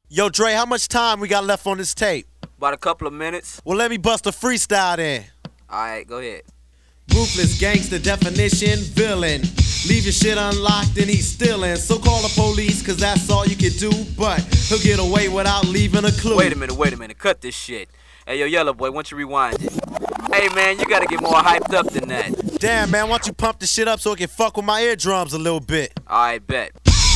Yo, Dre, how much time we got left on this tape? About a couple of minutes. Well, let me bust a freestyle then. Alright, go ahead. Ruthless gangster definition, villain. Leave your shit unlocked and he's stealing. So call the police, cause that's all you can do. But he'll get away without leaving a clue. Wait a minute, cut this shit. Hey, yo, Yellow Boy, why don't you rewind it? Hey, man, you gotta get more hyped up than that. Damn, man, why don't you pump the shit up so it can fuck with my eardrums a little bit? Alright, bet.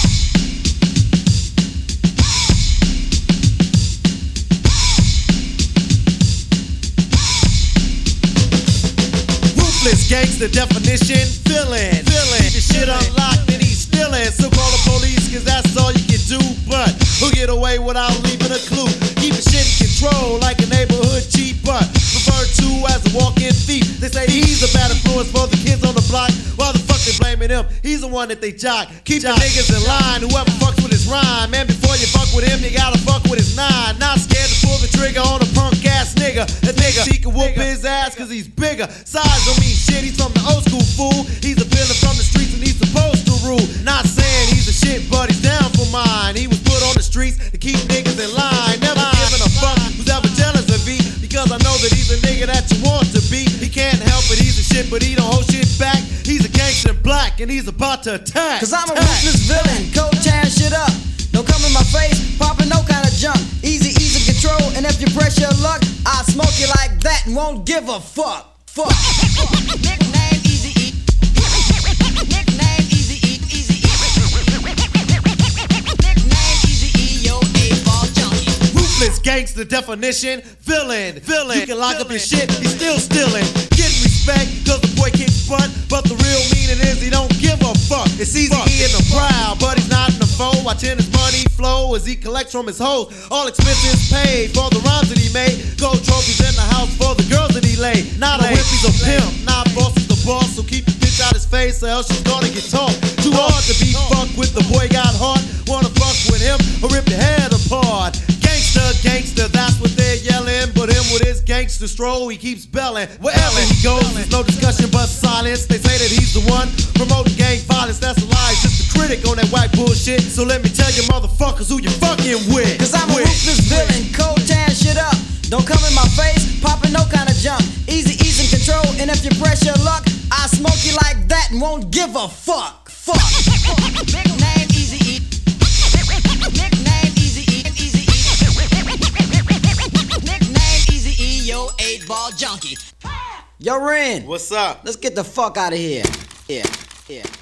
Ruthless gangster definition, villain. Keep your shit unlocked and he's stealing. So call the police, cause that's all you can do. But he'll get away without leaving a clue. Keep your shit in control like a neighborhood chief, but referred to as a walk-in thief. They say he's a bad influence for the kids on the block. Why the fuck they blaming him? He's the one that they jock. Keep the niggas in line, whoever fucks with his rhyme. Man, before you fuck with him, you gotta fuck with his nine. Not scared to pull the trigger on a punk-ass nigga. That nigga, he can whoop his ass cause he's bigger. Size don't mean shit, he's from the old school fool. He's a villain from the streets and he's supposed to rule. Not saying he's a shit, but he's down for mine. He was put on the streets to keep niggas in line. Never giving a fuck who's ever jealous of me, because I know that he's a nigga that you want to be. He can't help it, he's a shit, but he don't hold shit back. He's a gangster in black and he's about to attack. Cause I'm a ruthless villain, cold tearing shit up. Don't come in my face, popping no kind of junk. Easy control, and if you press your luck, I'll smoke you like that and won't give a fuck. Nickname Easy E. Nickname Easy E. Nickname Easy E. Yo, 8-ball junkie. Ruthless gangster definition, villain. You can lock up your shit, he's still stealing. Get respect, cause the boy kicks butt, but the real meaning is he don't give a fuck. It's easy in the crowd, but he's not in the foe. Watching his money flow as he collects from his hoes. All expenses paid for the rhymes that he made. Gold trophies in the house for the girls that he laid. Not a whip, he's a pimp. Not boss, he's the boss. So keep the bitch out his face or else she's gonna get taught. Too hard to be fucked with, the boy got heart. Wanna fuck with him or rip your head apart. Gangster, that's what they're yelling. But him with his gangster stroll, he keeps belling. Wherever he goes, there's no discussion but silence. They say that he's the one promoting gang violence. That's a lie, he's just a critic on that whack bullshit. So let me tell you motherfuckers who you fucking with. Cause I'm a ruthless villain, cold tearing shit up. Don't come in my face, popping no kind of jump. Easy control, and if you press your luck, I'll smoke you like that and won't give a fuck. Nickname Easy E. Nickname Easy E. Nickname Easy E. Yo, 8-ball junkie. Yo, Ren. What's up? Let's get the fuck out of here. Yeah.